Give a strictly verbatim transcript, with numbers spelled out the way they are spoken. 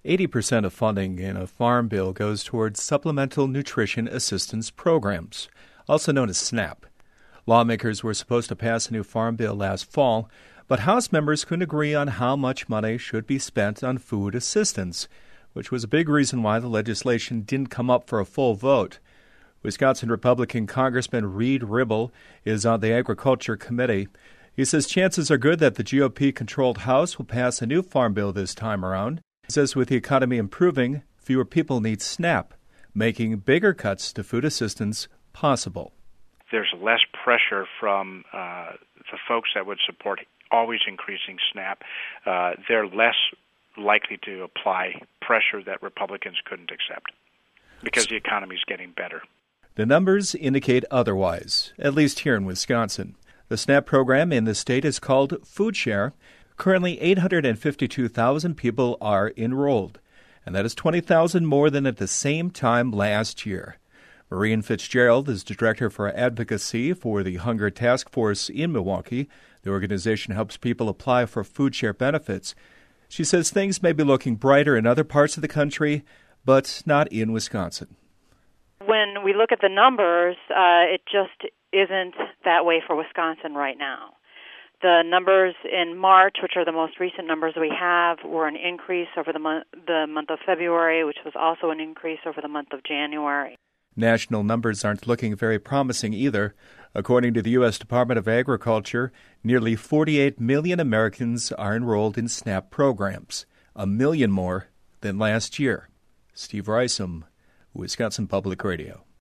eighty percent of funding in a farm bill goes towards Supplemental Nutrition Assistance Programs, also known as SNAP. Lawmakers were supposed to pass a new farm bill last fall, but House members couldn't agree on how much money should be spent on food assistance, which was a big reason why the legislation didn't come up for a full vote. Wisconsin Republican Congressman Reed Ribble is on the Agriculture Committee. He says chances are good that the G O P-controlled House will pass a new farm bill this time around. He says with the economy improving, fewer people need SNAP, making bigger cuts to food assistance possible. There's less pressure from uh, the folks that would support always increasing SNAP. Uh, they're less likely to apply pressure that Republicans couldn't accept because the economy is getting better. The numbers indicate otherwise, at least here in Wisconsin. The SNAP program in the state is called Food Share. Currently, eight hundred fifty-two thousand people are enrolled, and that is twenty thousand more than at the same time last year. Maureen Fitzgerald is Director for Advocacy for the Hunger Task Force in Milwaukee. The organization helps people apply for food share benefits. She says things may be looking brighter in other parts of the country, but not in Wisconsin. When we look at the numbers, uh, it just isn't that way for Wisconsin right now. The numbers in March, which are the most recent numbers we have, were an increase over the month, the month of February, which was also an increase over the month of January. National numbers aren't looking very promising either. According to the U S Department of Agriculture, nearly forty-eight million Americans are enrolled in SNAP programs, a million more than last year. Steve Risom, Wisconsin Public Radio.